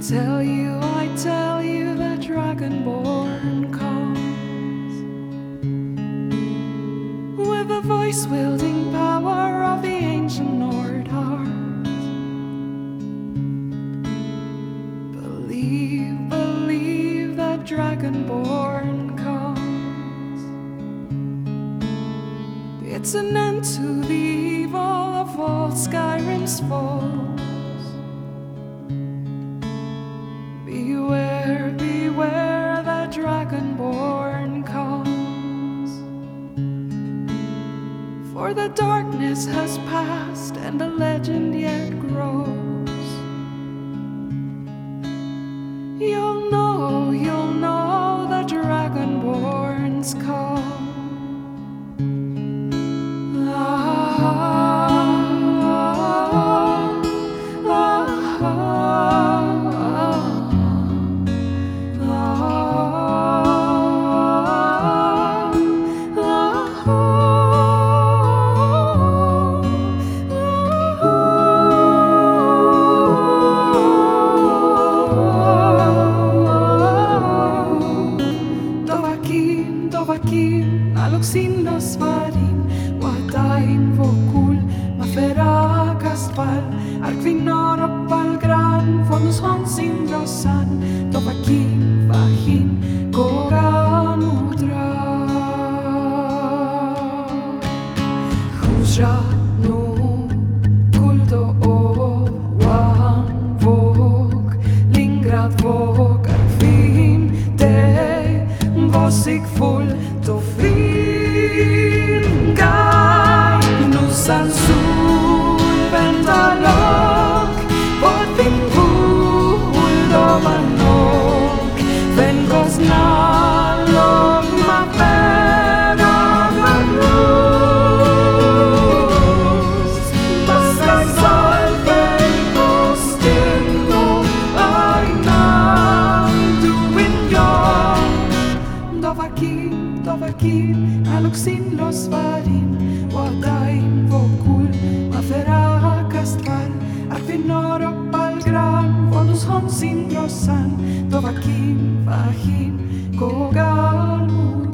I tell you, the dragonborn comes with a voice-wielding power of the ancient Nordheart. Believe, believe that dragonborn comes. It's an end to the evil of all Skyrim's foes. Beware, beware, the dragonborn comes. For the darkness has passed and the legend yet grows. You'll know the dragonborn's call. Dovahkiin, aluksin nosvarin, Wadain vokul, mafera kaspal, Arkvinor oppal gran, Fonus honsin drossan, Dovahkiin, vahin, koran udra. Husra no kuldo o wan vok, Lingrad vok, Arkvin te vosig full to fin gai nusan sul ventalok potin full do manok vengos nalok ma pera vanus basta salve postinno ai nam doing your Dovahkiin, aluksin nosvarin, Wadain vokul, mafera kaspal, Arkvinor oppal gran, Fonus honsin drossan, Dovahkiin, vahin, kogan